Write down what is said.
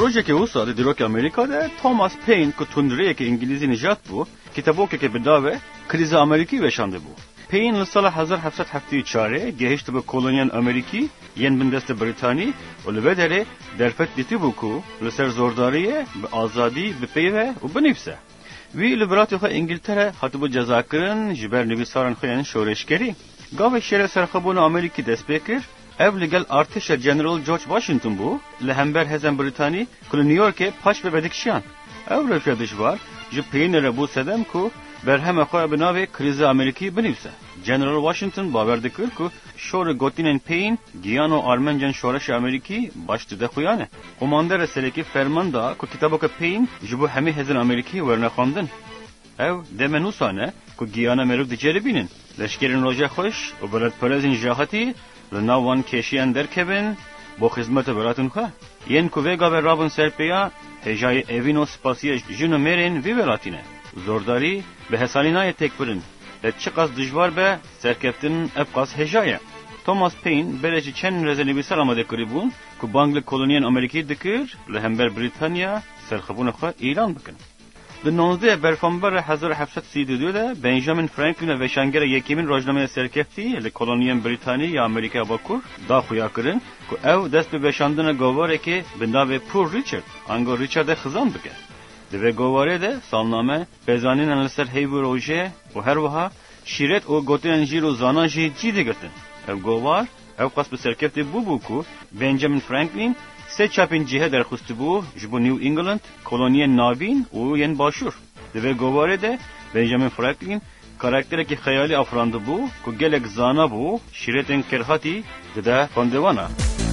روزی که اوساد دیروک آمریکا ده توماس پین که تندریه که انگلیسی نجات بو کتابو که بداوه کریز آمریکی وشانده بو. پین لسال 1774 گهشت به کلونیان آمریکی ین بندست بریتانی و لبدره درفت دیتی بو که لسر زورداریه به آزادی بپیوه و بنفسه. وی لبراتی خواه انگلتره حتی با جزا کرن جبر نویسارن خوین شورشگری. گاوه شیر سرخبون آمریکی دست بکر ev legal ارتش جنرال جورج واشنگتن بو لهمبر هزم بریتانی کل نیویورک پاش به بدکشیان. او رفیدش بار جو پین ربو سدم کو بر هم خواه بناوی کریز آمریکی بنویسه. جنرال واشنگتن باور دکر که شور گوتینن پین گیان و آرمنجن شورش آمریکی باشت ده خویانه. کماندر سلکی فرمان دا که کتابو که پین جبو همه هزن آمریکی ورنه خواندن. او دمنوسانه که گیان مروف دیجری بینن. لشکرین روژه خوش و بلد پرزین جاهتی لناوان کشیان درکبن با خدمت براتون خواه. ین که ویگا به رابون سرپیا هجای اوین و سپاسیش جنو میرین وی ولاتینه. زورداری به حسالی نای تک برن. لچقاس دجوار به سرکفتن ابقاس هجایه. توماس پین برای چند رزنی بیسر آماده کری بون که بانگل کلونیان آمریکی دکر لهمبر بریتانیا سرخبون خواه ایران بکن. به 19 برفانبر 1732 ده بنجامین فرانکلین و وشانگر یکیمین روزنامه سرکفتی لکلونیان بریتانی یا آمریکا باکور دا خویا کرن که او دست به بشاندن گواره که بنده پور ریچارد انگار ریچارد خزان بکه. دوی گواره ده سالنامه بزانین لسر هیو روژه و هر وها شیرت و گوتین جیر و زانا جی دگرتن. او گوار او قصب سرکفتی بو که بنجامین فرانکلین سه چاپین جهه در خواسته بو جبو نیو انگلند کلونی ناوین و ین باشور. دوی گواره ده بنجامین فرانکلین کاراکتره که خیالی افرانده بو که گلک زانا بو شیرتن کرهاتی ده فاندوانا.